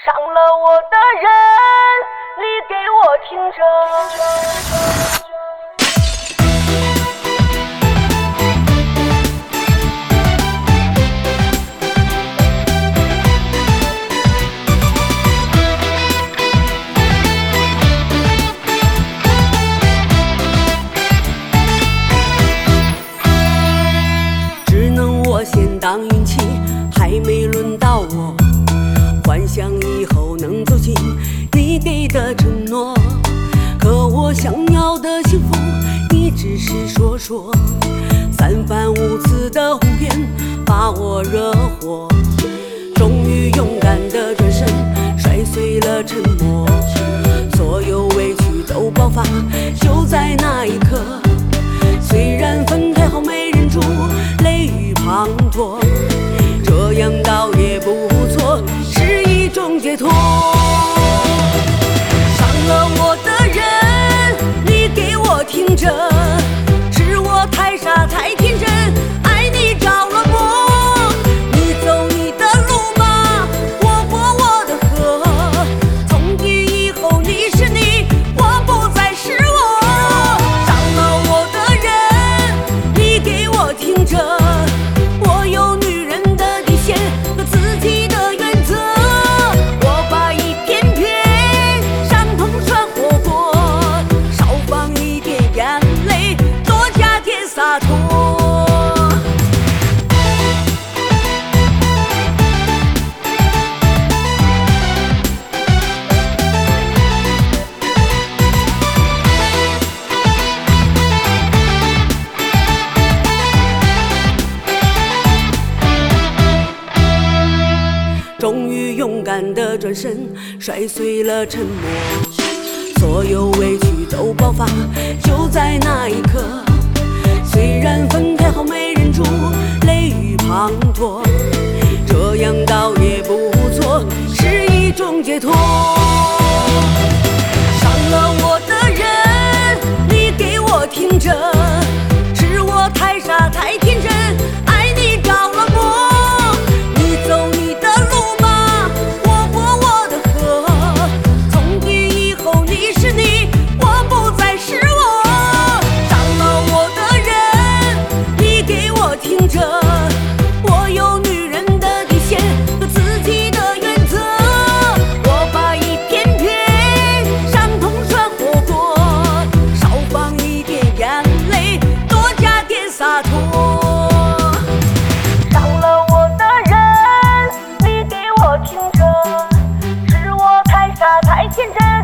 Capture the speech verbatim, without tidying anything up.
伤了我的人，你给我听着。 只能我先当运气，还没轮到我幻想以后能走进你给的承诺，可我想要的幸福你只是说说，三番五次的哄骗把我惹火，终于勇敢的转身摔碎了沉默，所有委屈都爆发，就在那一刻，虽然分开后没忍住泪雨滂沱，这样倒也不错，是一种解脱。伤了我的人，你给我听着，是我太傻太天真，爱你着了魔。你走你的路吧，我过我的河，从今以后你是你，我不再是我。伤了我的人，你给我听着，我有女人的底线和自己的原则，我把一片片伤痛涮火锅，少放一点眼泪，多加点洒脱。终于勇敢的转身摔碎了沉默，所有委屈都爆发，就在那一刻，虽然分开后没忍住泪雨滂沱，这样倒也不错，是一种解脱。伤了我的人，你给我听着，是我太傻太天真，爱你着了魔。你走你的路吧，我过我的河，从今以后你是你，我不再是我。伤了我的人，你给我听着，我有女人的底线和自己的原则，我把一片片伤痛涮火锅，少放一点眼泪，多加点洒脱。 伤了我的人，你给我听着，是我太傻太天真。